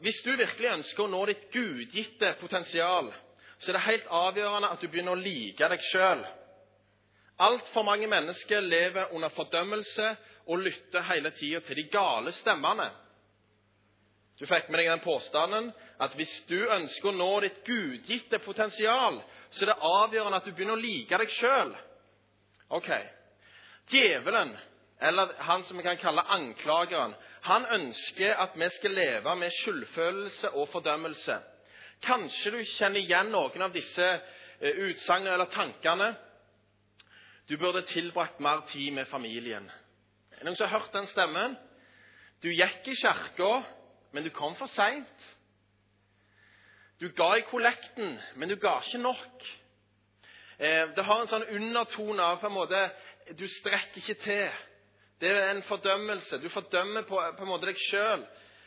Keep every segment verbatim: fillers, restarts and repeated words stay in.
hvis du virkelig ønsker å nå ditt gudgitte potensial, så er det helt avgjørende at du begynner å like deg selv. Alt for mange mennesker lever under fordømmelse og lytter hele tiden til de gale stemmene. Du fikk med deg den påstanden at hvis du ønsker å nå ditt gudgitte potensial, så er det avgjørende at du begynner å like deg selv. Ok, djevelen, eller han som vi kan kalle anklageren, han ønsker at vi skal leve med skyldfølelse og fordømmelse. Kanskje du kjenner igjen noen av disse utsagnene eller tankene. Du burde tilbrakt mer tid med familien. Er det noen som har hørt den stemmen? Du gikk i kirken, men du kom for sent. Du ga i kollekten, men du ga ikke nok. Det har en sånn undertone av på en måte, du strekker ikke til. Det er en fordømmelse. Du fordømmer på, på en måte deg selv.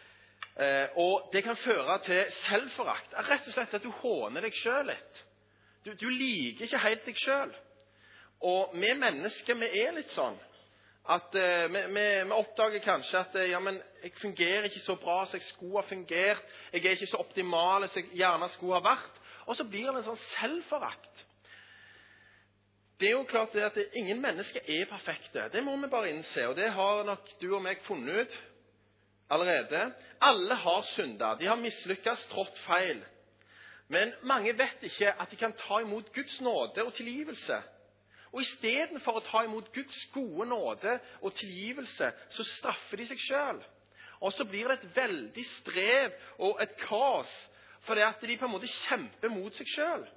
Og det kan føre til selvforakt. Rett og slett at du håner deg selv litt. Du, du liker ikke helt deg selv. Og vi mennesker, vi er litt sånn at uh, vi, vi, vi oppdager kanskje at uh, ja, men jeg fungerer ikke så bra som jeg skulle ha fungert. Jeg er ikke så optimal som jeg gjerne skulle ha vært. Og så blir det en sånn selvforakt. Det er jo klart det at ingen mennesker er perfekte. Det må vi bare innse, og det har nok du og meg funnet ut allerede. Alle har syndet. De har mislykkes, trådt feil. Men mange vet ikke at de kan ta imot Guds nåde og tilgivelse. Og i stedet for å ta imot Guds gode nåde og tilgivelse, så straffer de seg selv. Og så blir det et veldig strev og et kaos, fordi at de på en måte kjemper mot seg selv.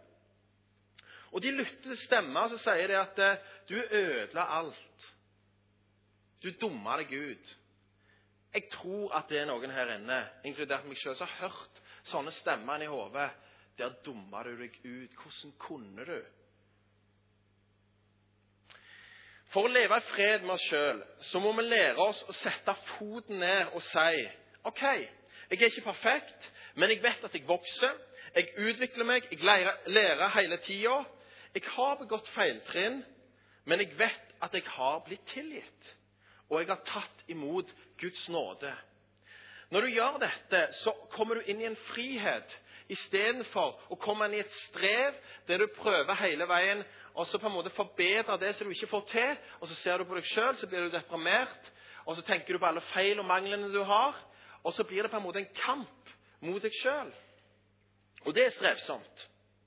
Og de lytter til stemmer som sier det at du ødela alt. Du dummer deg ut. Jeg tror at det er noen her inne, inkludert meg selv, som har hørt sånne stemmer i hodet. Der dummer du deg ut. Hvordan kunne du? For å leve i fred med oss selv, så må vi lære oss å sette foten ned og si, ok, jeg er ikke perfekt, men jeg vet at jeg vokser, jeg utvikler meg, jeg lærer, lærer hele tiden. Jeg har begått feiltrinn, men jeg vet at jeg har blitt tilgitt, og jeg har tatt imot Guds nåde. Når du gjør dette, så kommer du inn i en frihet, i stedet for å komme inn i et strev, der du prøver hele veien, og så på en måte forbedre det som du ikke får til, og så ser du på deg selv, så blir du deprimert, og så tenker du på alle feil og manglene du har, og så blir det på en måte en kamp mot deg selv. Og det er strevsomt.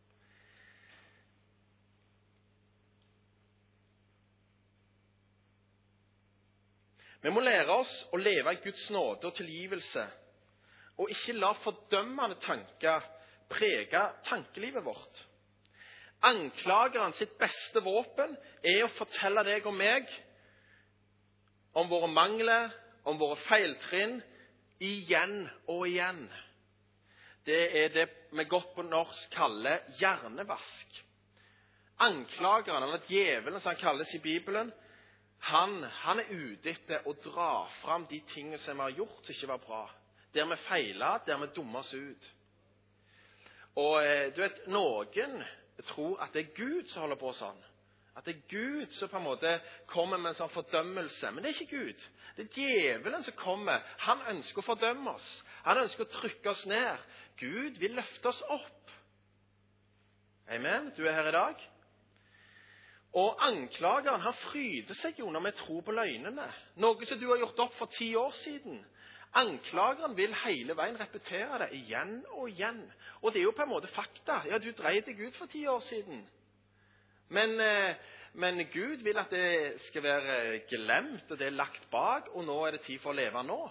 Vi må lære oss å leve i Guds nåde og tilgivelse, og ikke la fordømmende tanker prege tankelivet vårt. Anklageren sitt beste våpen er å fortelle deg og meg om våre mangler, om våre feiltrinn, igjen og igjen. Det er det vi godt på norsk kaller hjernevask. Anklageren, eller djevelen som han kalles i Bibelen, han, han er ute etter å dra fram de tingene som vi har gjort som ikke var bra. Der vi feilet, der vi dummer oss ut. Og du vet, noen tror at det er Gud som holder på sånn. At det er Gud som på en måte kommer med en sånn fordømmelse. Men det er ikke Gud. Det er djevelen som kommer. Han ønsker å fordømme oss. Han ønsker å trykke oss ned. Gud vil løfte oss opp. Amen. Du er her i dag. Og anklageren, han fryder seg jo når vi tror på løgnene. Noe som du har gjort opp for ti år siden. Anklageren vil hele veien repetere det igjen og igjen. Og det er jo på en måte fakta. Ja, du dreide deg ut for ti år siden. Men, men Gud vil at det skal være glemt, og det er lagt bak, og nå er det tid for å leve nå.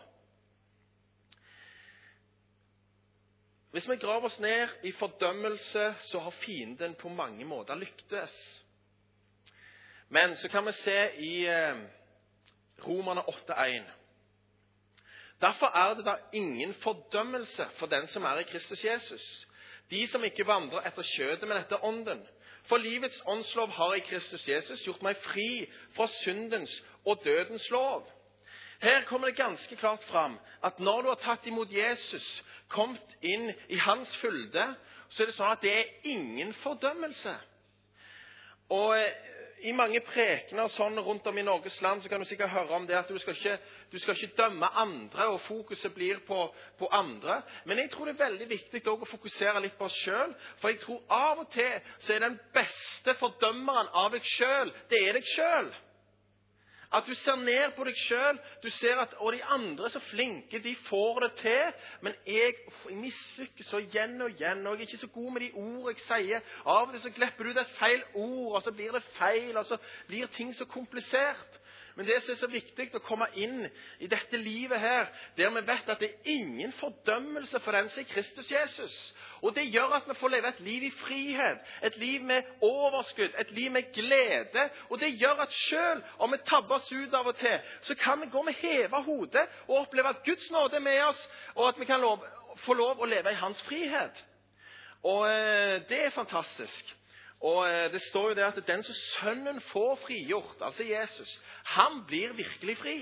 Hvis vi graver oss ned i fordømmelse, så har fienden på mange måter lyktes. Men så kan vi se i Romerne åtte én. Derfor er det da ingen fordømmelse for den som er i Kristus Jesus. De som ikke vandrer etter kjødet, men etter ånden. For livets åndslov har i Kristus Jesus gjort meg fri fra syndens og dødens lov. Her kommer det ganske klart fram at når du har tatt imot Jesus, kommet inn i hans fylde, så er det sånn at det er ingen fordømmelse. Og I mange prekener sånn rundt om i Norges land så kan du sikkert høre om det at du skal ikke, du skal ikke dømme andre, og fokuset blir på, på andre. Men jeg tror det er veldig viktig også å fokusere litt på oss selv, for jeg tror av og til så er den beste fordømmeren av deg selv, det er deg selv. At du ser ned på deg selv, du ser at og de andre er så flinke, de får det til, men jeg, jeg mislykkes så igjen og igjen, og jeg er ikke så god med de ord jeg sier. Av og til så glepper du det et feil ord, og så blir det feil, og så blir ting så komplisert. Men det som er så viktig å komme inn i dette livet her, der vi vet at det er ingen fordømmelse for den som er Kristus Jesus. Og det gjør at vi får leve et liv i frihet, et liv med overskudd, et liv med glede. Og det gjør at selv om vi tabber oss ut av og til, så kan vi gå med hevet hodet og oppleve at Guds nåde er med oss, og at vi kan lov, få lov å leve i hans frihet. Og eh, det er fantastisk. Og eh, det står jo det at den som sønnen får frigjort, altså Jesus, han blir virkelig fri.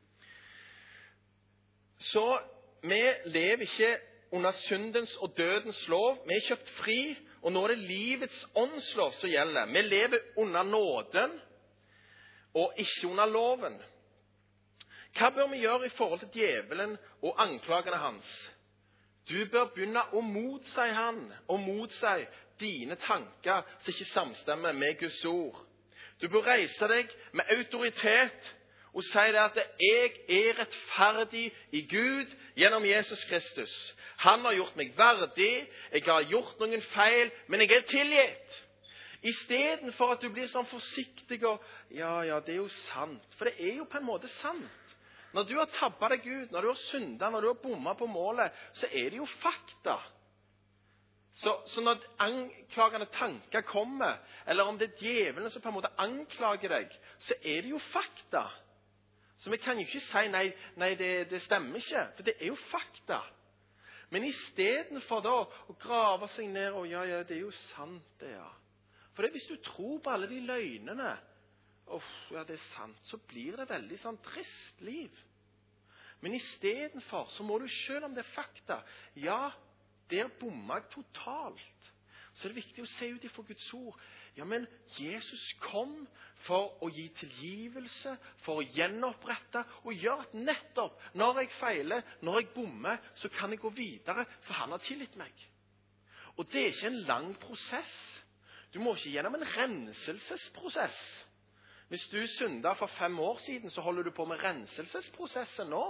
Så vi lever ikke under syndens og dødens lov. Vi er kjøpt fri, og nå er det livets åndslov som gjelder. Vi lever under nåden, og ikke under loven. Hva bør vi gjøre i forhold til djevelen og anklagene hans? Du bør begynne å motsi han, og motsi dine tanker som ikke samstemmer med Guds ord. Du bør reise deg med autoritet og si det at jeg er rettferdig i Gud gjennom Jesus Kristus. Han har gjort meg verdig, jeg har gjort noen feil, men jeg er tilgitt. I stedet for at du blir sånn forsiktig og, ja, ja, det er jo sant. For det er jo på en måte sant. Når du har tabbet deg ut, når du har syndet, når du har bommet på målet, så er det jo fakta. Så, så når anklagende tanker kommer, eller om det er djevelen som på en måte anklager deg, så er det jo fakta. Så vi kan jo ikke si nei, nei det, det stemmer ikke, for det er jo fakta. Men i stedet for da å grave seg ned, og ja, ja, det er jo sant det, ja. For det, hvis du tror på alle de løgnene, oh, ja, det er sant, så blir det veldig sånn trist liv. Men i stedet for, så må du selv om det er fakta, ja, der bommer jeg totalt. Så er det viktig å se ut ifra Guds ord. Ja, men Jesus kom for å gi tilgivelse, for å gjenopprette, og gjøre at nettopp når jeg feiler, når jeg bommer, så kan jeg gå videre, for han har tilgitt meg. Og det er ikke en lang prosess. Du må ikke gjennom en renselsesprosess. Hvis du syndet for fem år siden, så holder du på med renselsesprosessen nå.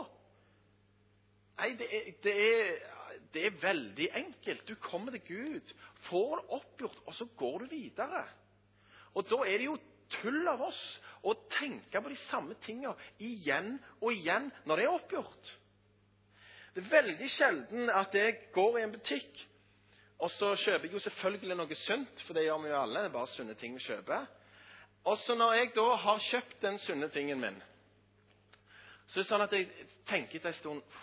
Nei, det er, det er, det er veldig enkelt. Du kommer til Gud, får det oppgjort, og så går du videre. Og da er det jo tull av oss å tenke på de samme tingene igjen og igjen når det er oppgjort. Det er veldig sjelden at jeg går i en butikk, og så kjøper jeg jo selvfølgelig noe sunt, for det gjør vi jo alle, det er bare sunne ting vi kjøper. Og så når jeg da har kjøpt den sunne tingen min, så er det sånn at jeg tenker etter en stund,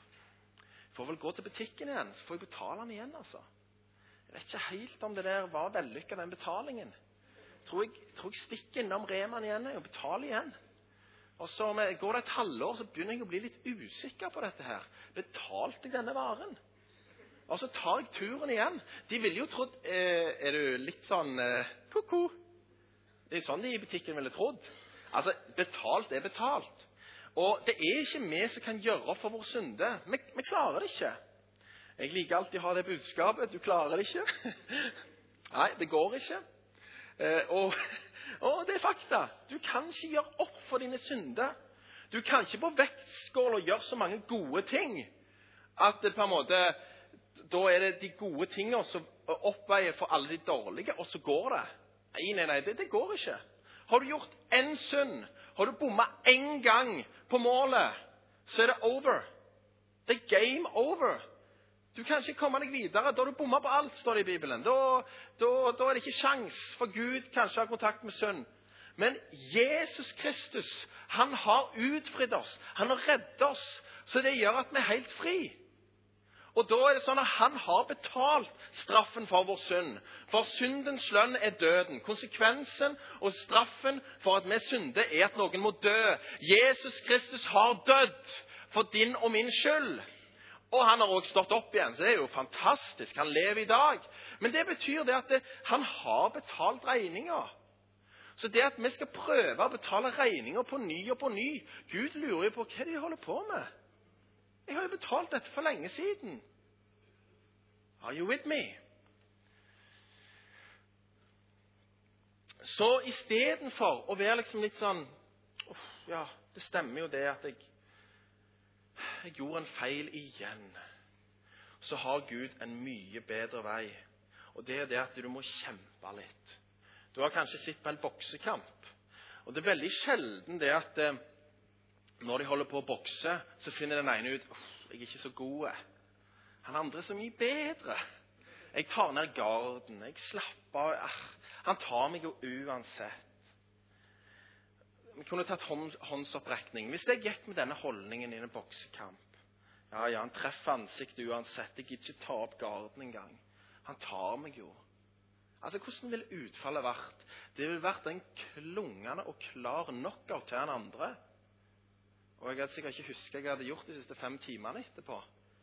jeg får vel gå til butikken igjen, så får jeg betale den igjen, altså. Jeg vet ikke helt om det der var vellykket, den betalingen. Jeg tror jeg, jeg tror jeg stikker innom Reman igjen og betaler igjen. Og så går det et halvår, så begynner jeg å bli litt usikker på dette her. Betalte jeg denne varen? Og så tar jeg turen igjen. De ville jo trodd, eh, er du litt sånn, eh, koko? Det er sånn de i butikken ville trodd. Altså, betalt er betalt. Og det er ikke vi som kan gjøre opp for vår synde. Vi, vi klarer det ikke. Jeg liker alltid å ha det budskapet. Du klarer det ikke. Nei, det går ikke. Eh, og, og det er fakta. Du kan ikke gjøre opp for dine synder. Du kan ikke på vektskål og gjøre så mange gode ting at det på en måte, da er det de gode tingene som oppveier for alle de dårlige, og så går det. Nei, nei, nei, det, det går ikke. Har du gjort en synd, har du bommet en gang på målet, så er det over. Det er game over. Du kan ikke komme deg videre. Da har du bommet på alt, står det i Bibelen. Da, da, da er det ikke sjans for Gud kanskje har kontakt med synd. Men Jesus Kristus, han har utfridd oss. Han har reddet oss. Så det gjør at vi er helt fri. Og da er det sånn at han har betalt straffen for vår synd. For syndens lønn er døden. Konsekvensen og straffen for at vi synder er at noen må dø. Jesus Kristus har dødd for din og min skyld. Og han har også stått opp igjen, så det er jo fantastisk. Han lever i dag. Men det betyr det at det, han har betalt regninger. Så det at vi skal prøve å betale regninger på ny og på ny, Gud lurer jo på hva de holder på med. Jeg har jo betalt dette for lenge siden. Are you with me? Så i stedet for å være liksom litt sånn, uff, ja, det stemmer jo det at jeg, jeg gjorde en feil igjen, så har Gud en mye bedre vei. Og det er det at du må kjempe litt. Du har kanskje sett på en boksekamp. Og det er veldig sjelden det at eh, når de holder på å bokse, så finner den ene ut, uff, jeg er ikke så god. Han andre er så mye bedre. Jeg tar ned garden, jeg slapper av. Han tar meg jo uansett. Vi kunne tatt håndsopprekning. Hvis jeg gikk med denne holdningen i en boksekamp, ja, ja, han treffer ansiktet uansett. Jeg gidder ikke ta opp garden en gang. Han tar meg jo. Altså, hvordan ville utfallet vært? Det ville vært en klungende og klar knockout til en andre. Og jeg hadde sikkert ikke husket hva jeg hadde gjort de siste fem timene etterpå.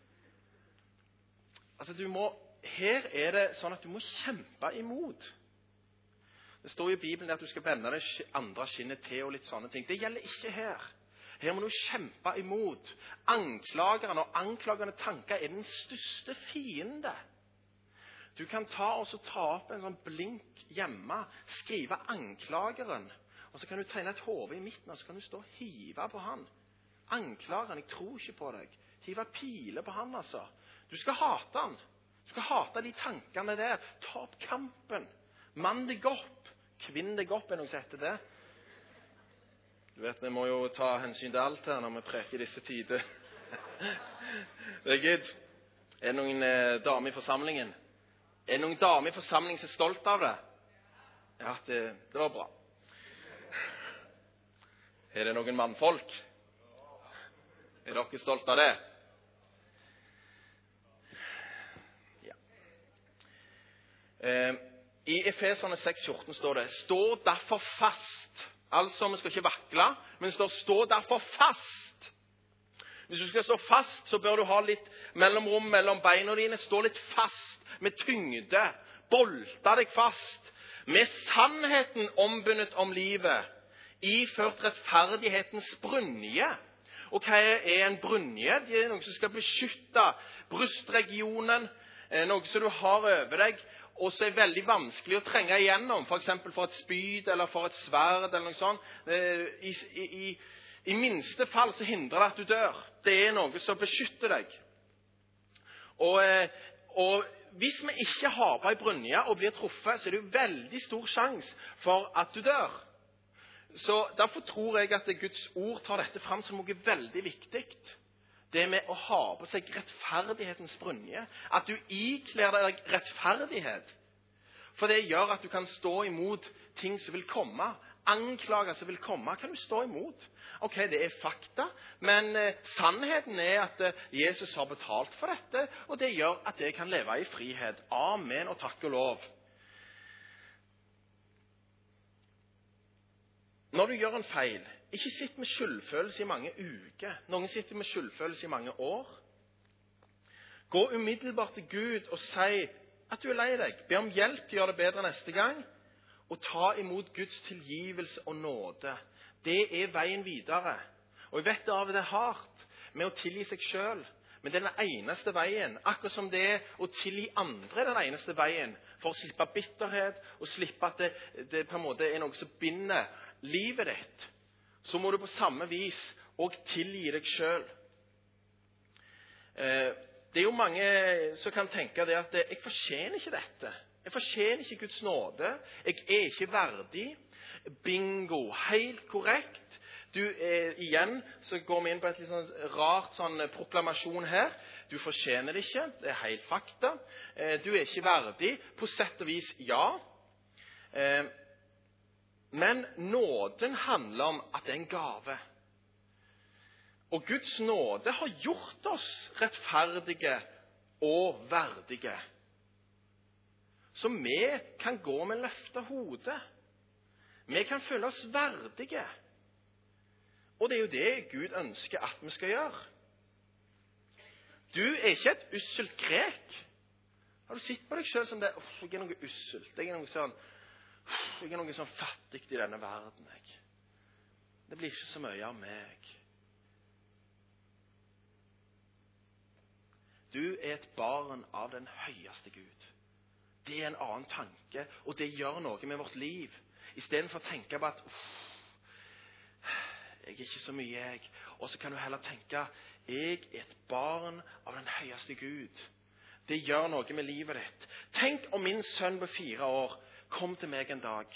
Altså, du må, her er det sånn at du må kjempe imot. Det står i Bibelen at du skal vende det andre skinnet til og litt sånne ting. Det gjelder ikke her. Her må du kjempe imot. Anklageren og anklagende tanker er den største fiende. Du kan ta, og så ta opp en sånn blink hjemme, skrive anklageren, og så kan du tegne et hode i midten, og så kan du stå og hive på han. Anklageren, jeg tror ikke på deg. Hive piler på han, altså. Du skal hate han. Du skal hate de tankene der. Ta opp kampen. Mann deg opp. Kvinn deg opp, er noe som heter det. Du vet, vi må jo ta hensyn til alt her når vi preker disse tider. Det er good. Er det noen eh, damer i forsamlingen? Er det noen damer i forsamlingen som er stolt av det? Ja, det, det var bra. Er det noen mannfolk? Er dere stolt av det? Ja. Eh, I Efeserne seks fjorten står det, stå derfor fast. Altså, vi skal ikke vakle, men det står, stå derfor fast. Hvis du skal stå fast, så bør du ha litt mellomrom mellom beina dine. Stå litt fast, med tyngde. Bolta deg fast. Med sannheten ombundet om livet. Iført rettferdighetens brynje. Og hva er en brynje? Det er noe som skal beskytte brystregionen. Noe som du har over deg. Og så er det veldig vanskelig å trenge igjennom, for eksempel for et spyd eller for et sverd eller noe sånt. I, i, i minste fall så hindrer det at du dør. Det er noe som beskytter deg. Og, og hvis vi ikke har på en brynje og blir truffet, så er det jo veldig stor sjanse for at du dør. Så derfor tror jeg at Guds ord tar dette frem som noe veldig viktig. Det med å ha på seg rettferdighetens brynje. At du ikler deg rettferdighet. For det gjør at du kan stå imot ting som vil komme. Anklager som vil komme, kan du stå imot. Ok, det er fakta, men eh, sannheten er at eh, Jesus har betalt for dette, og det gjør at jeg kan leve i frihet. Amen og takk og lov. Når du gjør en feil, ikke sitt med skyldfølelse i mange uker. Noen sitter med skyldfølelse i mange år. Gå umiddelbart til Gud og si at du er lei deg. Be om hjelp til å gjøre det bedre neste gang. Og ta imot Guds tilgivelse og nåde. Det er veien videre. Og jeg vet det av det er hardt med å tilgi seg selv. Men det er den eneste veien. Akkurat som det er å tilgi andre er den eneste veien. For å slippe bitterhet og slippe at det, det på en måte er noe som binder livet ditt. Så må du på samme vis også tilgi deg selv. Det er jo mange som kan tenke det at jeg fortjener ikke dette. Jeg fortjener ikke Guds nåde. Jeg er ikke verdig. Bingo, helt korrekt. Du, eh, igjen så går vi inn på et litt sånn rart sånn proklamasjon her. Du fortjener det ikke. Det er helt fakta. Eh, du er ikke verdig. På sett og vis, ja. Eh, Men nåden handler om at det er en gave. Og Guds nåde har gjort oss rettferdige og verdige. Så vi kan gå med løftet hode. Vi kan føle oss verdige. Og det er jo det Gud ønsker at vi skal gjøre. Du er ikke et usselt grek. Har du sett på deg selv som det? Uff, jeg er noe usselt. Jeg er noe sånn... Jeg er noe sånn fattig i denne verden, jeg. Det blir ikke så mye av meg. Du er et barn av den høyeste Gud. Det er en annen tanke, og det gjør noe med vårt liv. I stedet for å tenke på at uff, jeg er ikke så mye jeg. Og så kan du heller tenke, jeg er et barn av den høyeste Gud. Det gjør noe med livet ditt. Tenk om min sønn på fire år kom til meg en dag.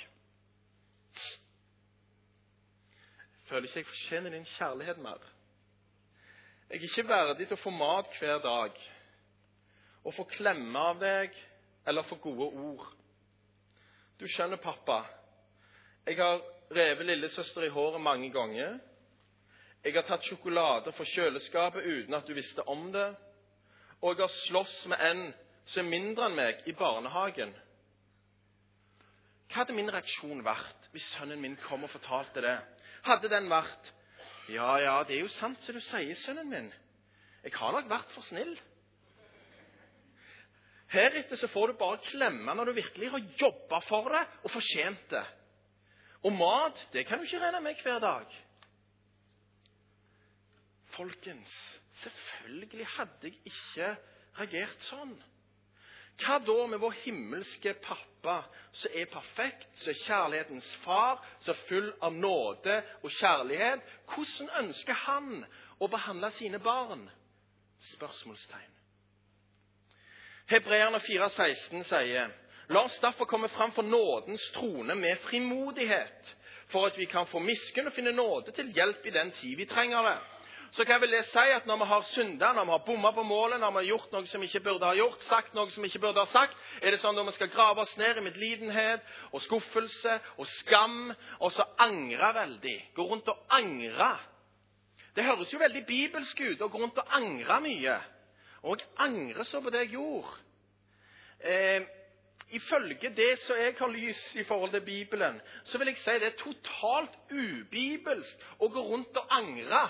Jeg føler ikke jeg fortjener din kjærlighet mer. Jeg er ikke verdig til å få mat hver dag, og få klemme av deg, eller få gode ord. Du skjønner, pappa, jeg har revet lillesøster i håret mange ganger. Jeg har tatt sjokolade fra kjøleskapet uten at du visste om det. Og jeg har slåss med en som er mindre enn meg i barnehagen. Hva hadde min reaksjon vært hvis sønnen min kom og fortalte det? Hadde den vært, ja, ja, det er jo sant som du sier, sønnen min. Jeg har nok vært for snill. Heretter så får du bare klemme når du virkelig har jobbet for det og fortjent det. Og mat, det kan du ikke regne med hver dag. Folkens, selvfølgelig hadde jeg ikke reagert sånn. Hva da med vår himmelske pappa, som er perfekt, som er kjærlighetens far, som er full av nåde og kjærlighet? Hvordan ønsker han å behandle sine barn? Spørsmålstegn. Hebreerne fire seksten sier, la oss derfor komme frem for nådens trone med frimodighet, for at vi kan få miskunn og finne nåde til hjelp i den tid vi trenger det. Så kan jeg vel si at når vi har syndet, når vi har bommet på målet, når vi har gjort noe som vi ikke burde ha gjort, sagt noe som vi ikke burde ha sagt, er det sånn at vi skal grave oss ned i medlidenhet og skuffelse og skam, og så angre veldig. Gå rundt og angre. Det høres jo veldig bibelsk ut å gå rundt og angre mye. Og jeg angrer så på det jeg gjorde. Eh, ifølge det som jeg har lys i forhold til Bibelen, så vil jeg si det er totalt ubibelsk å gå rundt og angre.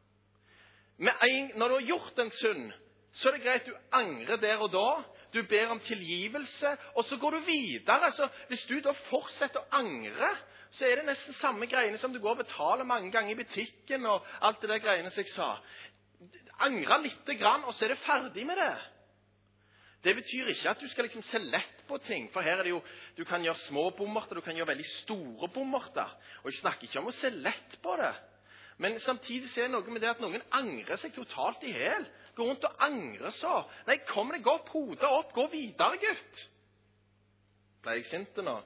En, når du har gjort en synd, så er det greit du angrer der og da. Du ber om tilgivelse, og så går du videre. Så hvis du da fortsetter å angre, så er det nesten samme greiene som du går og betaler mange ganger i butikken, og alt det der greiene som jeg sa. Angre litt grann, og så er det ferdig med det. Det betyr ikke at du skal liksom se lett på ting, for her er det jo, du kan gjøre små bommerter, du kan gjøre veldig store bommerter. Og jeg snakker ikke om å se lett på det. Men samtidig ser jeg noe med det at noen angrer seg totalt i hel. Gå rundt og angre så. Nei, kom deg opp, hodet opp, gå videre, gutt. Ble jeg sint nå?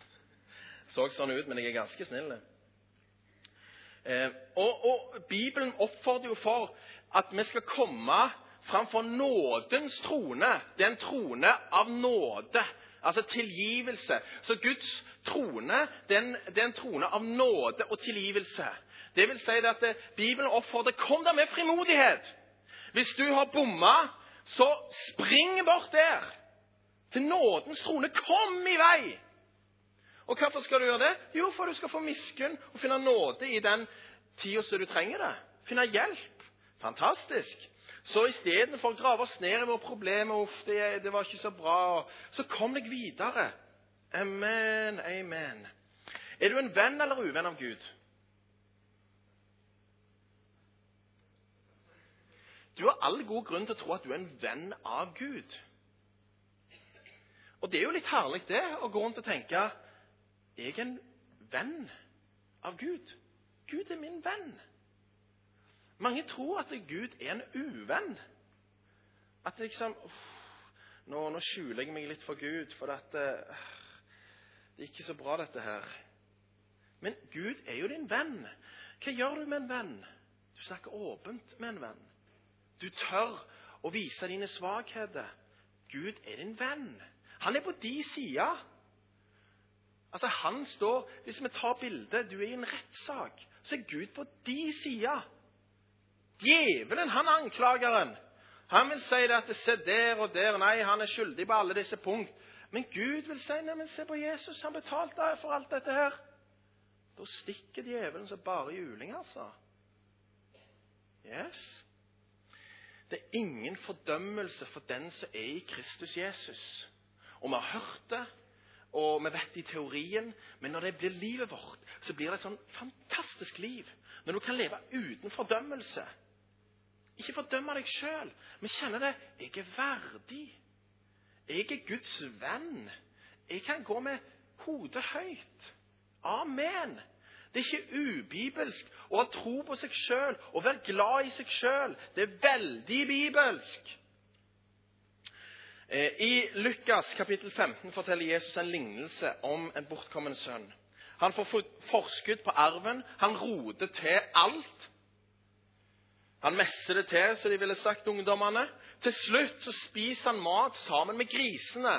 Så sånn ut, men jeg er ganske snill. Eh, og, og Bibelen oppfordrer jo for at vi skal komme framfor nådens trone. Det er en trone av nåde, altså tilgivelse. Så Guds trone, det er en, det er en trone av nåde og tilgivelse. Det vil si at Bibelen oppfordrer, kom der med frimodighet. Hvis du har bommet, så spring bort der. Til nådens trone, kom i vei. Og hvorfor skal du gjøre det? Jo, for du skal få miskunn og finne nåde i den tiden som du trenger det. Finne hjelp. Fantastisk. Så i stedet for å grave oss ned i våre problemer, uff, det, det var ikke så bra, så kom deg videre. Amen, amen. Er du en venn eller uvenn av Gud? Du har all god grunn til å tro at du er en venn av Gud. Og det er jo litt herlig det, å gå rundt og tenke, jeg er en venn av Gud. Gud er min venn. Mange tror at Gud er en uvenn. At liksom, uff, nå, nå skjuler jeg meg litt for Gud, for at, uh, det er ikke så bra dette her. Men Gud er jo din venn. Hva gjør du med en venn? Du snakker åpent med en venn. Du tør å vise dine svakheter. Gud er din venn. Han er på de sida. Altså han står, hvis vi tar bildet, du er i en rettssak, så er Gud på de sida. Djevelen, han er anklageren. Han vil si det at det ser der og der, nei, han er skyldig på alle disse punkt. Men Gud vil si, nei, men se på Jesus, han betalte for alt dette her. Da stikker djevelen så bare juling, altså. Yes. Det er ingen fordømmelse for den som er i Kristus Jesus. Og vi har hørt det, og vi vet i teorien, men når det blir livet vårt, så blir det et sånn fantastisk liv. Når du kan leve uten fordømmelse. Ikke fordømme deg selv, men kjenne det, jeg er verdig. Jeg er Guds venn. Jeg kan gå med hodet høyt. Amen. Det er ikke ubibelsk å ha tro på seg selv, og være glad i seg selv. Det er veldig bibelsk. I Lukas kapittel femten forteller Jesus en lignelse om en bortkommen sønn. Han får forskudd på arven, han roter til alt. Han messer det til, så de ville sagt ungdommene. Til slutt så spiser han mat sammen med grisene.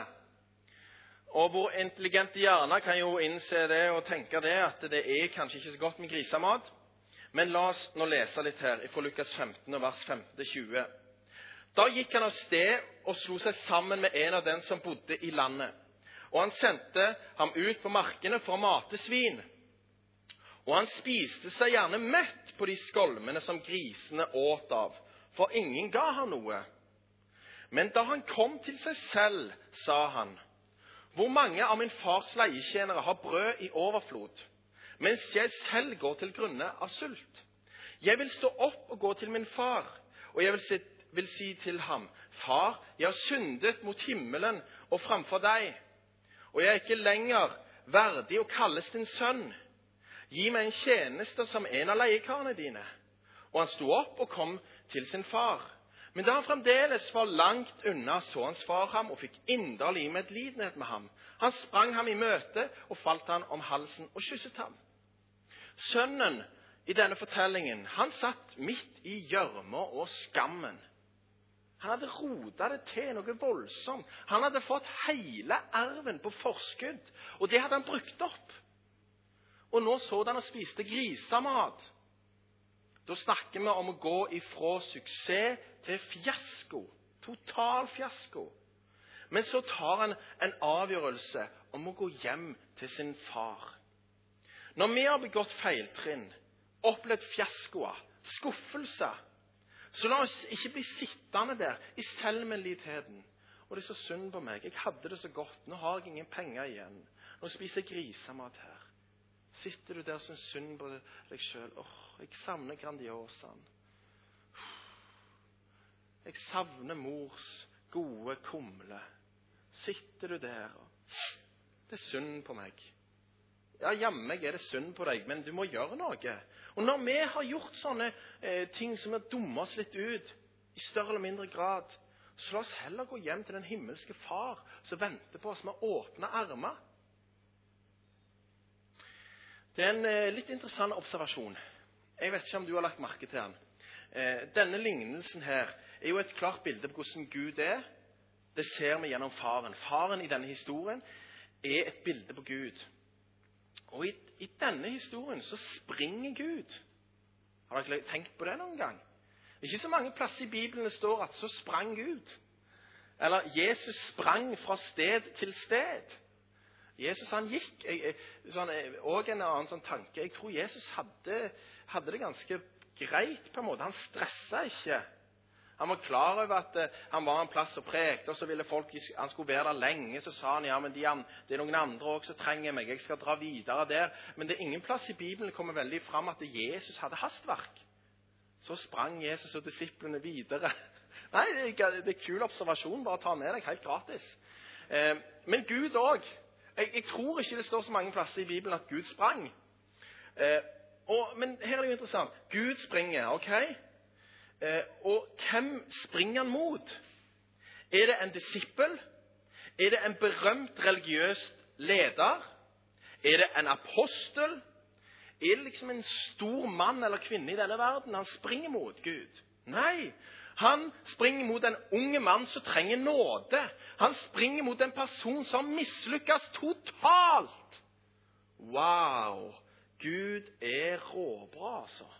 Og hvor intelligente hjerner kan jo innse det og tenke det, at det er kanskje ikke så godt med grisemat. Men la oss nå lese litt her, fra Lukas femten, vers femten til tjue. Da gikk han av sted og slo seg sammen med en av dem som bodde i landet. Og han sendte ham ut på markene for å mate svin. Og han spiste seg gjerne mett på de skolmene som grisene åt av, for ingen ga han noe. Men da han kom til seg selv, sa han, hvor mange av min fars leietjenere har brød i overflod, mens jeg selv går til grunne av sult? Jeg vil stå opp og gå til min far, og jeg vil si vil si til ham, far, jeg har syndet mot himmelen og framfor deg, og jeg er ikke lenger verdig å kalles din sønn. Gi meg en tjeneste som en av leiekarene dine. Og han sto opp og kom til sin far. Men da han fremdeles var langt unna, så hans far ham og fikk inderlig medlidenhet med ham. Han sprang ham i møte og falt han om halsen og kysset ham. Sønnen i denne fortellingen, han satt midt i gjørma og skammen. Han hadde rotet det til noe voldsomt. Han hadde fått hele arven på forskudd, og det hadde han brukt opp. Og nå så han og spiste grisemat. Da snakker vi om å gå ifra suksess til fiasko. Total fiasko. Men så tar han en avgjørelse om å gå hjem til sin far. Når vi har begått feiltrinn, opplevd fiaskoer, skuffelser, så la oss ikke bli sittende der i selvmedlidenheten. Og det er så synd på meg. Jeg hadde det så godt. Nå har jeg ingen penger igjen. Nå spiser jeg grisemat her. Sitter du der som synd på deg selv. Åh, jeg savner Grandiosaen. Jeg savner mors gode kumle. Sitter du der og det er synd på meg. Ja, jammen er det synd på deg, men du må gjøre noe. Og når vi har gjort sånne eh, ting som har dummet oss litt ut, i større eller mindre grad, så la oss heller gå hjem til den himmelske far, som venter på oss med åpne armer. Det er en eh, litt interessant observasjon. Jeg vet ikke om du har lagt merke til den. Eh, denne lignelsen her er jo et klart bilde på hvordan Gud er. Det ser vi gjennom faren. Faren i denne historien er et bilde på Gud. Og i, i denne historien så springer Gud. Har dere tenkt på det noen gang? Det er ikke så mange plasser i Bibelen det står at så sprang Gud. Eller Jesus sprang fra sted til sted. Jesus han gikk. Jeg, jeg, sånn, og en annen sånn tanke. Jeg tror Jesus hadde, hadde det ganske greit på en måte. Han stresset ikke. Han var klar over at uh, han var en plass og prekte, og så ville folk, han skulle være der lenge, så sa han, ja, men de, det er noen andre også som trenger meg, jeg skal dra videre der. Men det er ingen plass i Bibelen kommer veldig frem at Jesus hadde hastverk. Så sprang Jesus og disiplene videre. Nei, det er, det er kul observasjon, bare ta med deg helt gratis. Uh, men Gud også. Jeg, jeg tror ikke det står så mange plasser i Bibelen at Gud sprang. Uh, og, men her er det jo interessant. Gud springer, ok? Eh, og hvem springer han mot? Er det en disippel? Er det en berømt religiøs leder? Er det en apostel? Er det liksom en stor mann eller kvinne i denne verden han springer mot Gud? Nei, han springer mot en unge mann som trenger nåde. Han springer mot en person som mislykkes totalt. Wow, Gud er råbra, altså.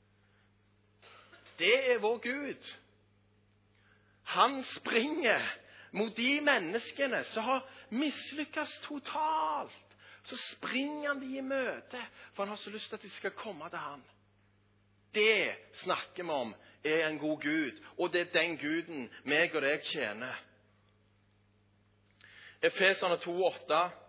Det er vår Gud. Han springer mot de menneskene som har mislykkes totalt. Så springer han de i møte, for han har så lyst til at de skal komme til han. Det snakker vi om er en god Gud, og det er den Guden meg og deg tjener. Efeserne to åtte.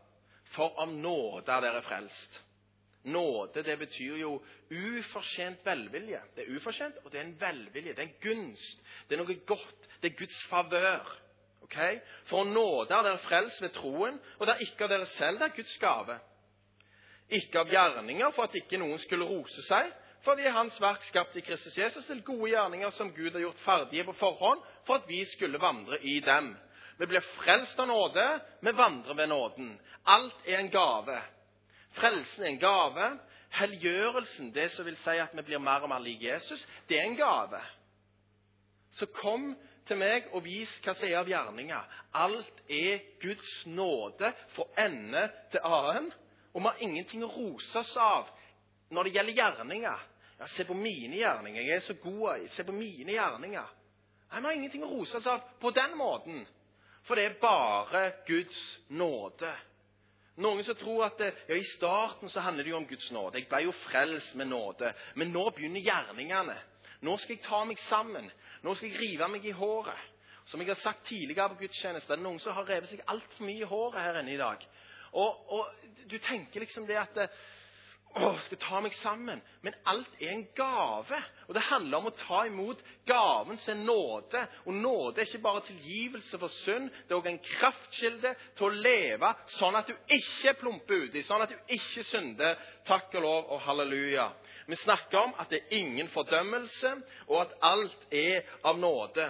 For av nåde er dere frelst. Nåde, det betyr jo ufortjent velvilje. Det er ufortjent, og det er en velvilje. Det er en gunst. Det er noe godt. Det er Guds favør. Okay? For nåde er dere frelst ved troen, og det er ikke av dere selv, det er Guds gave. Ikke av gjerninger, for at ikke noen skulle rose seg, for det er hans verk skapt i Kristus Jesus til gode gjerninger som Gud har gjort ferdige på forhånd, for at vi skulle vandre i dem. Vi blir frelst av nåde, vi vandrer ved nåden. Alt er en gave. Frelsen er en gave. Helgjørelsen, det som vil si at vi blir mer og mer lik Jesus, det er en gave. Så kom til meg og vis hva som er av gjerninger. Alt er Guds nåde fra ende til annen, og vi har ingenting å rose oss av når det gjelder gjerninger. Ja, se på mine gjerninger, jeg er så god, se på mine gjerninger. Nei, vi har ingenting å rose oss av på den måten, for det er bare Guds nåde. Noen som tror at det, ja, i starten så handler det jo om Guds nåde. Jeg ble jo frelst med nåde, men nå begynner gjerningene. Nå skal jeg ta meg sammen. Nå skal jeg rive meg i håret. Som jeg har sagt tidligere på gudstjeneste, det er noen som har revet seg alt for mye i håret her inne i dag. Og, og du tenker liksom det at å, skal ta meg sammen. Men alt er en gave. Og det handler om å ta imot gaven som er nåde. Og nåde er ikke bare tilgivelse for synd. Det er også en kraftkilde til å leve sånn at du ikke plumper uti. Sånn at du ikke synder. Takk og lov og halleluja. Vi snakker om at det er ingen fordømmelse, og at alt er av nåde.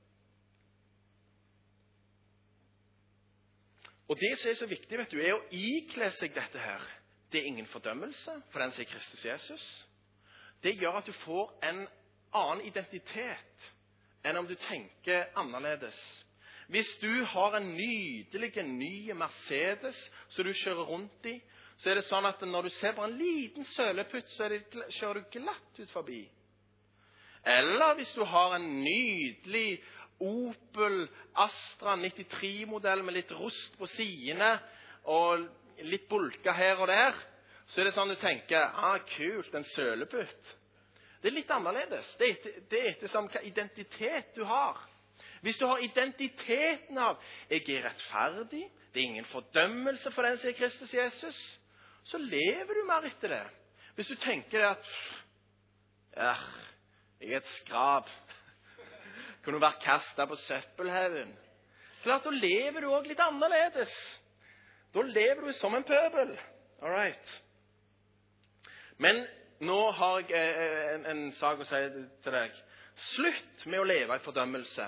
Og det som er så viktig, vet du, er å ikle seg dette her. Det er ingen fordømmelse for den som er Kristus Jesus. Det gjør at du får en annen identitet enn om du tenker annerledes. Hvis du har en nydelig, ny Mercedes som du kjører rundt i, så er det sånn at når du ser på en liten søleputt, så er det, kjører du glatt ut forbi. Eller hvis du har en nydelig Opel Astra nittitre-modell med litt rust på sidene og litt bulka her og der, så er det sånn du tenker, ah, kult, en søleputt. Det er litt annerledes. Det er etter, det er etter som hva identitet du har. Hvis du har identiteten av, jeg er rettferdig, det er ingen fordømmelse for den som er Kristus Jesus, så lever du mer etter det. Hvis du tenker at ja, jeg er et skrap, kunne vært kastet på søppelhaugen, klart, da lever du også litt annerledes. Da lever du som en pøbel. All right. Men nå har jeg en, en sak å si til deg. Slutt med å leve i fordømmelse.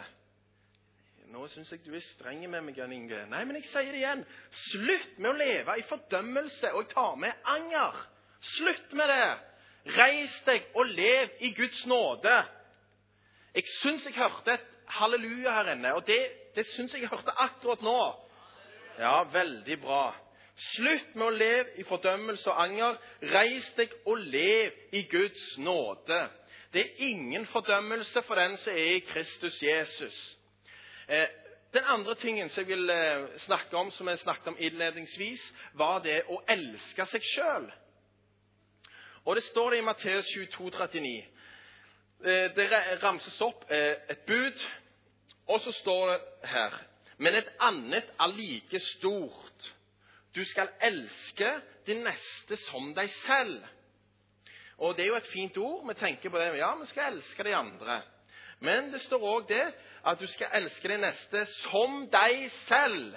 Nå synes jeg du er streng med meg, Jan Inge. Nei, men jeg sier det igjen. Slutt med å leve i fordømmelse og ta med anger. Slutt med det. Reis deg og lev i Guds nåde. Jeg synes jeg hørte et halleluja her inne, og det, det synes jeg jeg hørte akkurat nå. Ja, veldig bra. Slutt med å leve i fordømmelse og anger. Reis deg og lev i Guds nåde. Det er ingen fordømmelse for den som er i Kristus Jesus. Eh, den andre tingen som jeg vil eh, snakke om, som jeg snakket om innledningsvis, var det å elske seg selv. Og det står det i Matteus tjueto trettini. Eh, det ramses opp eh, et bud, og så står det her, men et annet er like stort. Du skal elske din neste som deg selv. Og det er jo et fint ord. Vi tenker på det. Ja, vi skal elske de andre. Men det står også det at du skal elske din neste som deg selv.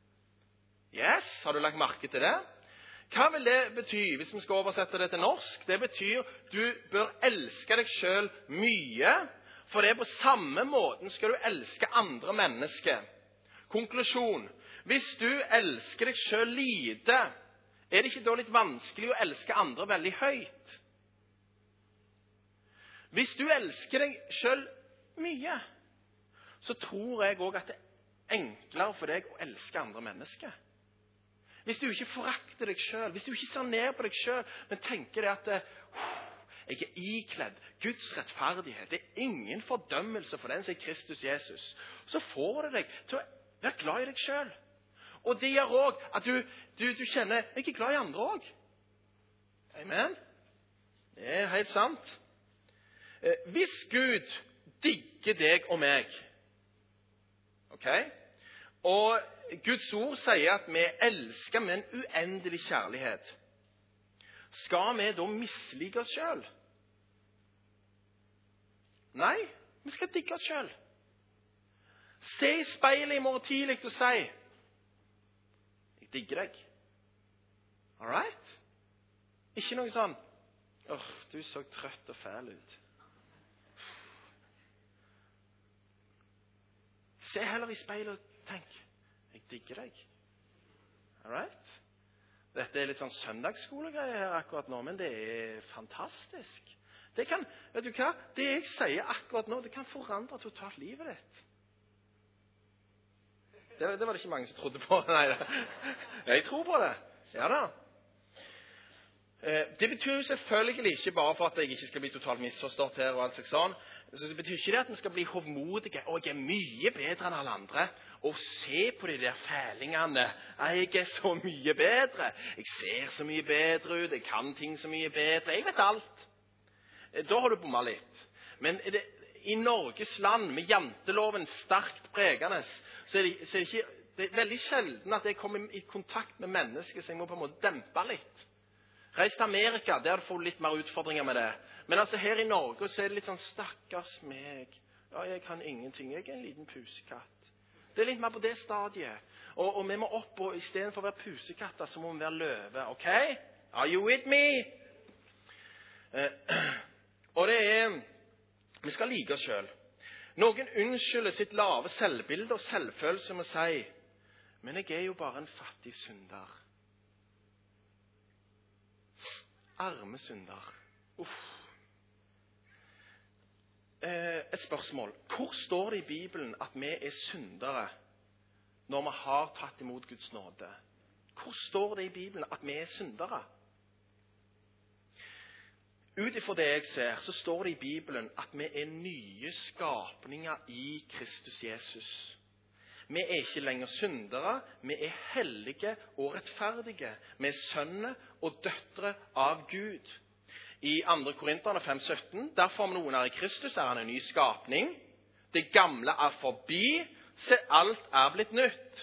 Yes, har du lagt merke til det? Hva vil det bety hvis vi skal oversette det til norsk? Det betyr du bør elske deg selv mye, for det er på samme måten skal du elske andre mennesker. Konklusjon. Hvis du elsker deg selv lite, er det ikke da litt vanskelig å elske andre veldig høyt? Hvis du elsker deg selv mye, så tror jeg også at det er enklere for deg å elske andre mennesker. Hvis du ikke forakter deg selv, hvis du ikke ser ned på deg selv, men tenker det at jeg er ikledd Guds rettferdighet, det er ingen fordømmelse for den som er Kristus Jesus, så får det deg til å være glad i deg selv. Og det gjør også at du, du, du kjenner, jeg er ikke glad i andre også. Amen. Det er helt sant. Hvis Gud digger deg og meg, ok? Og Guds ord sier at vi elsker med en uendelig kjærlighet. Skal vi da mislike oss selv? Nei, vi skal digge oss selv. Se i speilet i morgen tidlig og si, jeg digger deg. All right? Ikke noe sånn, åh, oh, du så trøtt og fæl ut. Se heller i speilet og tenk, jeg digger deg. All right? Dette er litt sånn søndagsskolegreier her akkurat nå, men det er fantastisk. Det kan, vet du hva? Det jeg sier akkurat nå, det kan forandre totalt livet ditt. Det, det var det ikke mange som trodde på. Nei, jeg tror på det. Ja da. Det betyr jo selvfølgelig ikke bare for at jeg ikke skal bli totalt misforstått her og alt slik sånn. Så det betyr ikke det at vi skal bli hovmodige, og jeg er mye bedre enn alle andre. Og se på de der fælingene. Jeg er så mye bedre. Jeg ser så mye bedre ut. Jeg kan ting så mye bedre. Jeg vet alt. Da har du bommet litt. Men det, i Norges land, med janteloven sterkt pregende, så er, det, så er det, ikke, det er veldig sjelden at jeg kommer i kontakt med mennesker, så jeg må på en måte dempe litt. Reis til Amerika, der får du litt mer utfordringer med det. Men altså her i Norge så er det litt sånn, stakkars meg. Ja, jeg kan ingenting. Jeg er en liten pusekatt. Det er litt mer på det stadiet. Og, og vi må opp, og i stedet for å være pusekatter, så må vi være løve. Ok? Are you with me? Eh, og det er, vi skal like oss selv. Noen unnskylder sitt lave selvbilde og selvfølelse med å si, men jeg er jo bare en fattig synder. Arme synder. Uff. Eh, et spørsmål. Hvor står det i Bibelen at vi er syndere når vi har tatt imot Guds nåde? Hvor står det i Bibelen at vi er syndere? Utifra det jeg ser, så står det i Bibelen at vi er nye skapninger i Kristus Jesus. Vi er ikke lenger syndere, vi er hellige og rettferdige. Vi er sønner og døtre av Gud. I andre Korinterne fem sytten, derfor om noen er i Kristus, er han en ny skapning. Det gamle er forbi, se alt er blitt nytt.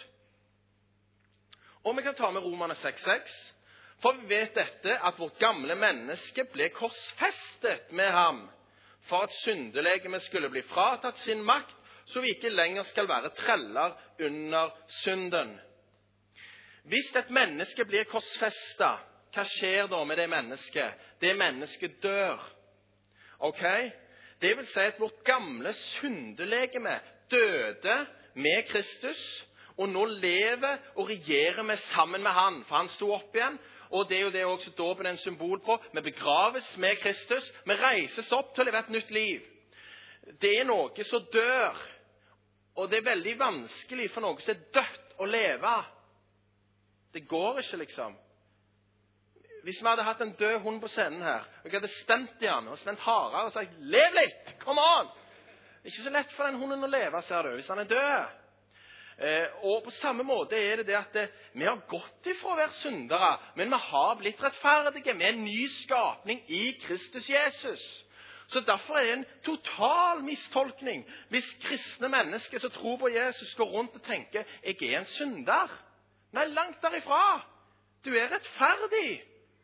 Og vi kan ta med Romerne seks seks. For vi vet dette, at vårt gamle menneske ble korsfestet med ham, for at syndelegemet skulle bli fratatt sin makt, så vi ikke lenger skal være treller under synden. Hvis et menneske blir korsfestet, hva skjer da med det mennesket? Det mennesket dør. Ok? Det vil si at vårt gamle syndelegeme døde med Kristus, og nå lever og regjerer vi sammen med han, for han sto opp igjen. Og det er jo det også dåpen er en symbol på. Vi begraves med Kristus. Vi reises opp til å leve et nytt liv. Det er noe som dør. Og det er veldig vanskelig for noe som er dødt å leve. Det går ikke, liksom. Hvis vi hadde hatt en død hund på scenen her, og jeg hadde stemt i han, og spent hardere og sagt, lev litt, kom an! Det er ikke så lett for den hunden å leve, ser du, hvis han er død. Eh, og på samme måte er det det at det, vi har gått ifra å være syndere, men vi har blitt rettferdige med en ny skapning i Kristus Jesus. Så derfor er det en total mistolkning hvis kristne mennesker som tror på Jesus går rundt og tenker, jeg er en synder. Nei, langt derifra. Du er rettferdig.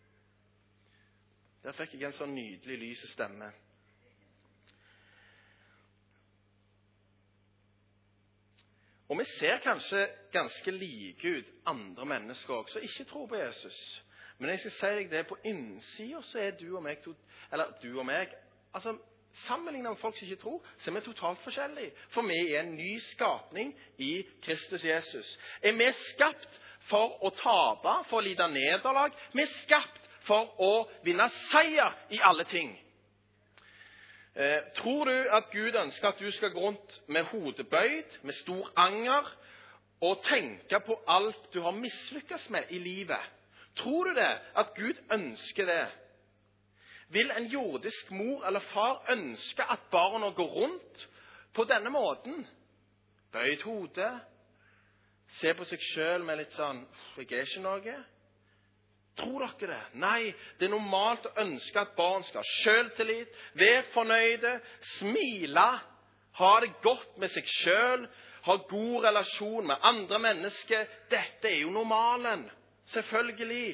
Der fikk jeg en sånn nydelig lys stemme. Og vi ser kanskje ganske like ut andre mennesker også, som ikke tror på Jesus. Men jeg skal si deg det, på innsiden så er du og meg, eller du og meg, altså sammenlignet med folk som ikke tror, så er vi totalt forskjellige. For vi er en ny skapning i Kristus Jesus. Er vi skapt for å tape, for å lide nederlag? Vi er skapt for å vinne seier i alle ting. Eh, tror du at Gud ønsker at du skal gå rundt med hodebøyd, med stor anger, og tenke på alt du har mislykkes med i livet? Tror du det, at Gud ønsker det? Vil en jordisk mor eller far ønske at barna går rundt på denne måten? Bøyd hode, se på seg selv med litt sånn, jeg er ikke noe. Tror dere det? Nei, det er normalt å ønske at barn skal ha selvtillit, være fornøyde, smile, ha det godt med seg selv, ha god relasjon med andre mennesker. Dette er jo normalen. Selvfølgelig.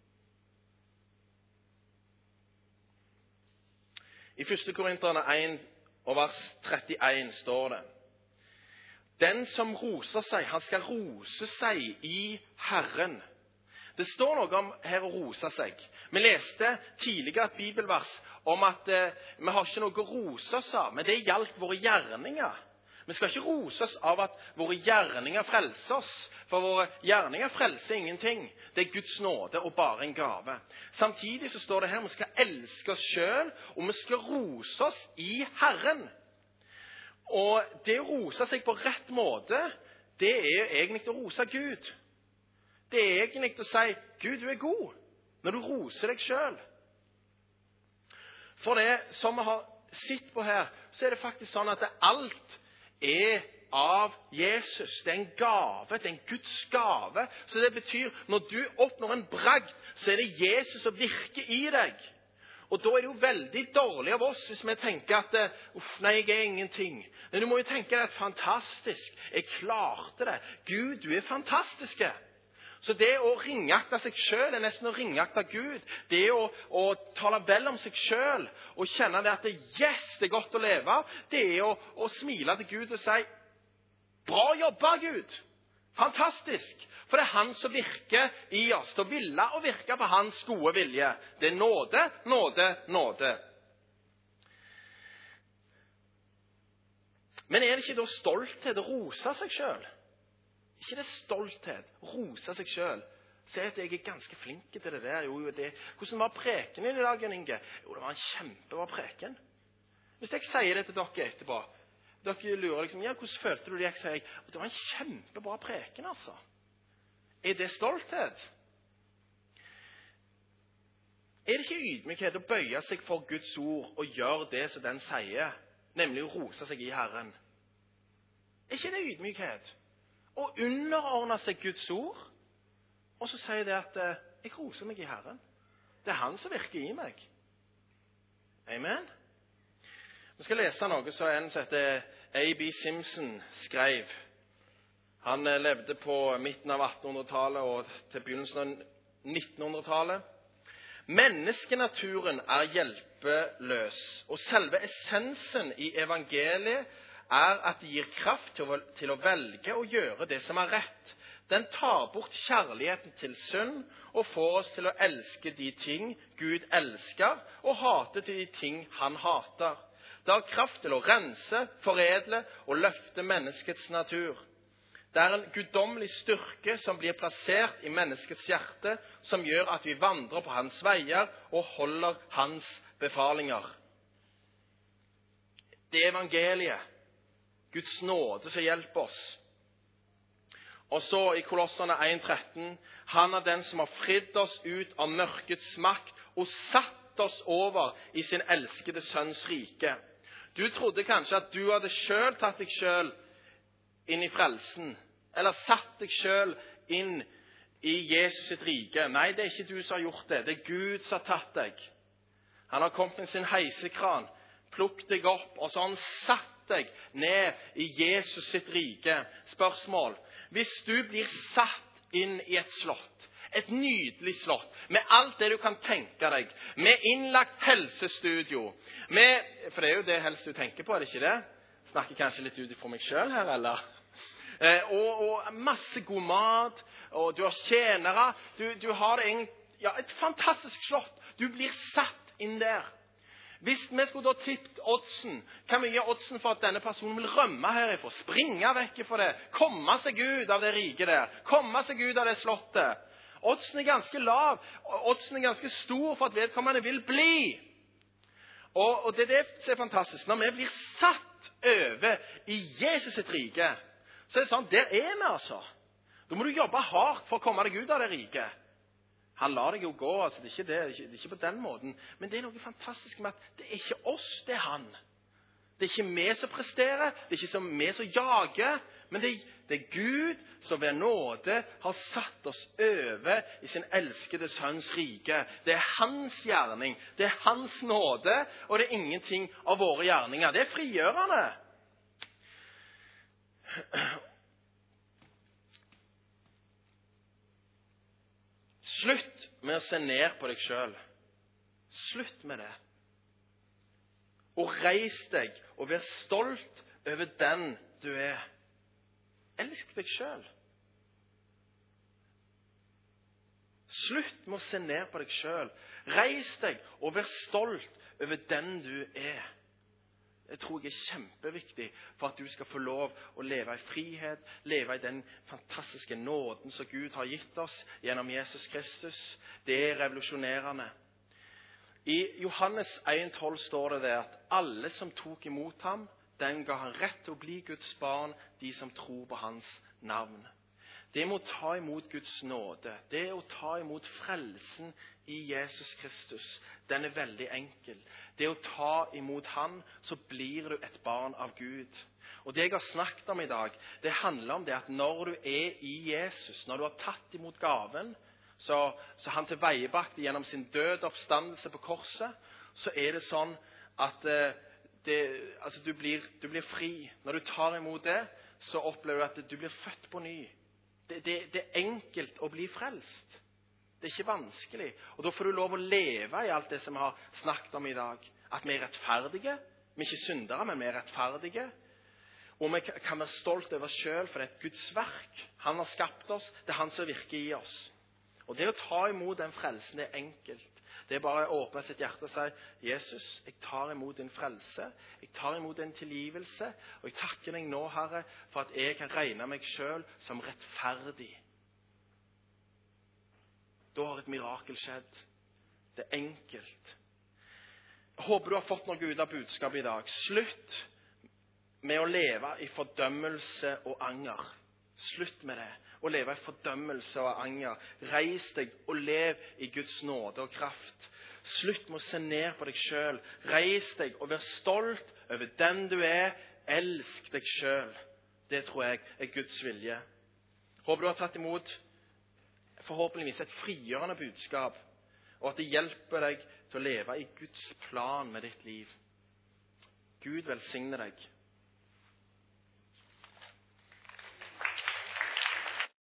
I første Korinterne én og vers trettien står det: Den som roser seg, han skal rose seg i Herren. Det står noe om her å rose seg. Vi leste tidligere et bibelvers om at eh, vi har ikke noe å rose oss av, men det gjaldt våre gjerninger. Vi skal ikke rose oss av at våre gjerninger frelser oss, for våre gjerninger frelser ingenting. Det er Guds nåde og bare en gave. Samtidig så står det her, vi skal elske oss selv, og vi skal rose oss i Herren. Og det å rose seg på rett måte, det er egentlig å rose Gud. Det er egentlig å si, Gud, du er god, når du roser deg selv. For det som vi har sett på her, så er det faktisk sånn at det alt er av Jesus. Det er en gave, det er en Guds gave. Så det betyr, når du oppnår en bragd, så er det Jesus som virker i deg. Og da er det jo veldig dårlig av oss hvis vi tenker at uff, nei, jeg er ingenting. Men du må jo tenke at fantastisk, jeg klarte det. Gud, du er fantastisk. Så det å ringakte seg selv er nesten å ringakte Gud. Det å, å tale vel om seg selv og kjenne det at det, yes, det er godt å leve, det er å, å smile til Gud og si, bra jobba, Gud! Fantastisk! For det er han som virker i oss, til å ville og virke på hans gode vilje. Det er nåde, nåde, nåde. Men er det ikke da stolthet å rose seg selv? Ikke det stolthet, rose seg selv. Se at jeg er ganske flink til det der. Jo, jo, det. Hvordan var preken i dag, Inge? Jo, det var en kjempebra preken. Hvis jeg sier det til dere etterpå, dere lurer liksom, ja, hvordan følte du det? Jeg sier, det var en kjempebra preken, altså. Er det stolthet? Er det ikke ydmykhet å bøye seg for Guds ord og gjøre det som den sier, nemlig å rose seg i Herren? Er ikke det ydmykhet? Å underordne seg Guds ord, og så sier det at eh, jeg roser meg i Herren. Det er han som virker i meg. Amen. Vi skal lese noe som en som heter A B Simpson skrev. Han eh, levde på midten av attenhundretallet og til begynnelsen av nittenhundretallet. Menneskenaturen er hjelpeløs, og selve essensen i evangeliet er at det gir kraft til å, til å velge å gjøre det som er rett. Den tar bort kjærligheten til synd og får oss til å elske de ting Gud elsker, og hate de ting han hater. Det har kraft til å rense, foredle og løfte menneskets natur. Det er en guddommelig styrke som blir plassert i menneskets hjerte, som gjør at vi vandrer på hans veier og holder hans befalinger. Det er evangeliet. Guds nåde som hjelper oss. Og så i Kolosserne én tretten, han er den som har fridd oss ut av mørkets makt og satt oss over i sin elskede sønns rike. Du trodde kanskje at du hadde selv tatt deg selv inn i frelsen, eller satt deg selv inn i Jesus sitt rike. Nei, det er ikke du som har gjort det. Det er Gud som har tatt deg. Han har kommet med sin heisekran, plukket deg opp, og så har han satt deg ned i Jesus sitt rike. Spørsmål: hvis du blir satt inn i et slott, et nydelig slott, med alt det du kan tenke deg, med innlagt helsestudio, med, for det er jo det helst du tenker på, er det ikke det? Snakker kanskje litt ut fra meg selv her, eller? Eh, og, og masse god mat, og du har tjenere, du, du har en, ja, et fantastisk slott. Du blir satt inn der. Hvis vi skulle da tippet oddsen, hva mye er oddsen for at denne personen vil rømme herifra, springe vekk for det, komme seg ut av det riket der, komme seg ut av det slottet? Oddsen er ganske lav, oddsen er ganske stor for at vedkommende vil bli. Og, og det er det som er fantastisk. Når vi blir satt over i Jesus sitt rike, så er det sånn, der er vi altså. Da må du jobbe hardt for å komme deg ut av det riket. Han lar deg jo gå, altså det er ikke det, det er ikke, det er ikke på den måten. Men det er noe fantastisk med at det er ikke oss, det er han. Det er ikke vi som presterer, det er ikke som vi som jager, men det, det er Gud som ved nåde har satt oss over i sin elskede sønns rike. Det er hans gjerning, det er hans nåde, og det er ingenting av våre gjerninger. Det er frigjørende. Slutt med å se ned på deg selv. Slutt med det. Og reis deg og vær stolt over den du er. Elsk deg selv. Slutt med å se ned på deg selv. Reis deg og vær stolt over den du er. Det tror jeg er kjempeviktig for at du skal få lov å leve i frihet, leve i den fantastiske nåden som Gud har gitt oss gjennom Jesus Kristus. Det er revolusjonerende. I Johannes en tolv står det det at alle som tok imot ham, den ga han rett til å bli Guds barn, de som tror på hans navn. Det må ta imot Guds nåde. Det å ta imot frelsen i Jesus Kristus. Den er veldig enkel. Det å ta imot han, så blir du et barn av Gud. Og det jeg har snakket om i dag, det handler om det at når du er i Jesus, når du har tatt imot gaven, så, så han tilveiebrakte gjennom sin død oppstandelse på korset, så er det sånn at eh, det, altså du, blir, du blir fri. Når du tar imot det, så opplever du at du blir født på ny. Det, det, det er enkelt å bli frelst. Det er ikke vanskelig. Og da får du lov å leve i alt det som vi har snakket om i dag. At vi er rettferdige. Vi er ikke syndere, men vi er rettferdige. Og vi kan være stolt over oss selv, for det er et Guds verk. Han har skapt oss. Det er han som virker i oss. Og det å ta imot den frelsen, det er enkelt. Det er bare å åpne sitt hjerte og si, Jesus, jeg tar imot din frelse, jeg tar imot din tilgivelse, og jeg takker deg nå, Herre, for at jeg kan regne meg selv som rettferdig. Da har et mirakel skjedd. Det er enkelt. Jeg håper du har fått noe ut av budskapet i dag. Slutt med å leve i fordømmelse og anger. Slutt med det. Å leve i fordømmelse og anger. Reis deg og lev i Guds nåde og kraft. Slutt med å se ned på deg selv. Reis deg og vær stolt over den du er. Elsk deg selv. Det tror jeg er Guds vilje. Håper du har tatt imot forhåpentligvis et frigjørende budskap, og at det hjelper deg til å leve i Guds plan med ditt liv. Gud velsigne deg.